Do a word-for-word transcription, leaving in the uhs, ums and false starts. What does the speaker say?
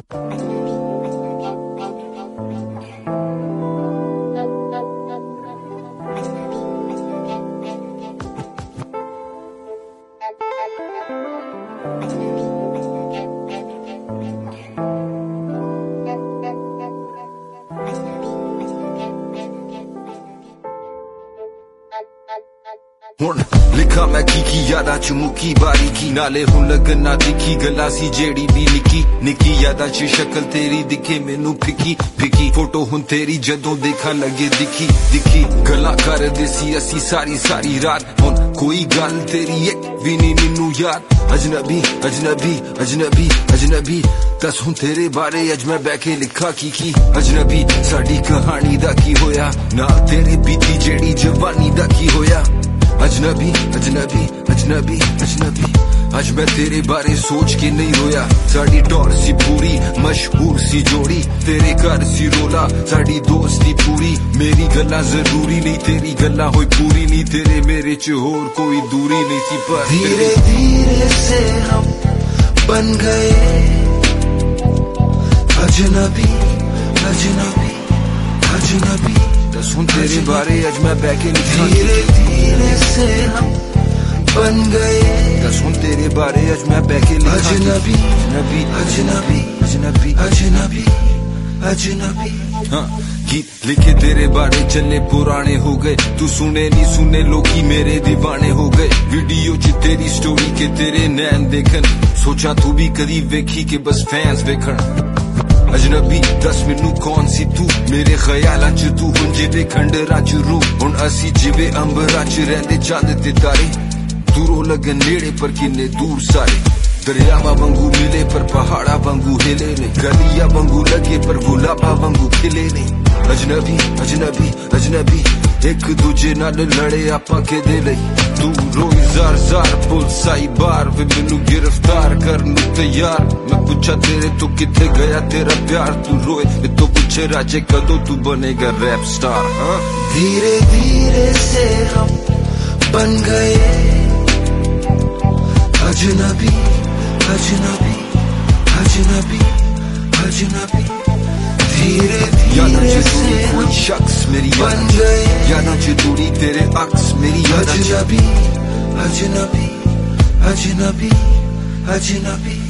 हुण लिखा मैं की की यादा च मुकी बारीकी नाले हुण लगन ना दिखी गल्ला सी जेड़ी दी निकी निकी यादा च शक्ल तेरी दिखे मैनू फिकी फिकी फोटो हुण तेरी जदों देखा लगे दिखी दिखी गल्ला कर देसी असी सारी सारी रात हुण कोई गल तेरी एक भी नहीं मैनू याद अजनबी अजनबी अजनबी अजनबी दस हुण तेरे बारे अज मैं बैठे लिखा की की अजनबी साडी कहानी दा की होया ना तेरे बीती जेड़ी जवानी दा की होया अजनबी अजनबी अजनबी अजनबी आज मैं तेरे बारे सोच के नहीं रोया साड़ी टॉर सी पूरी मशहूर सी जोड़ी तेरे घर सी रोला साड़ी दोस्ती पूरी मेरी गल्ला जरूरी नहीं तेरी गल्ला होई पूरी नहीं तेरे मेरे च होर कोई दूरी नहीं थी पर धीरे धीरे से हम बन गए अजनबी अजनबी अजनबी सुन तेरे बारे अज मैं बैठे लिखा धीरे धीरे से हम बन गए सुन तेरे बारे अज मैं बैठे लिखा अजनबी अजनबी अजनबी अजनबी अजनबी अजनबी हाँ गीत लिखे तेरे बारे चले पुराने हो गए तू सुने नहीं सुने लोगी मेरे दीवाने हो गए वीडियो च तेरी स्टोरी के तेरे नैन देखन सोचा तू भी कदी वेखी के बस फैंस वेखन अजनबी दस मैनू कौन सी तू मेरे ख्यालां च तू हुण जिदे खंडरां च रूह हुण असी जिवे अंबरां च रहिंदे चंद ते तारे दूरों लगन नेड़े पर किन्ने दूर सारे दरियावां वांगू मिले पर पहाड़ा वांगू हिले ने गलियां वांगू लगे पर गुलाबा वांगू खिले ने अजनबी अजनबी अजनबी एक दूजे नाल लड़े आपां केदे लई तू रोई जार जार पुलिस आई बार वे मैनू गिरफ्तार करन तैयार मैं पूछा तेरे तो किथे गया तेरा प्यार तू रोए तो पूछे राजे कदों तू बनेगा रैप स्टार हाँ धीरे धीरे से हम बन गए अजनबी अजनबी अजनबी अजनबी धीरे धीरे से कोई शख्स मेरी बन गए यादां च दूरी तेरे अक्स मेरी यादां अजनबी अजनबी अजनबी अजनबी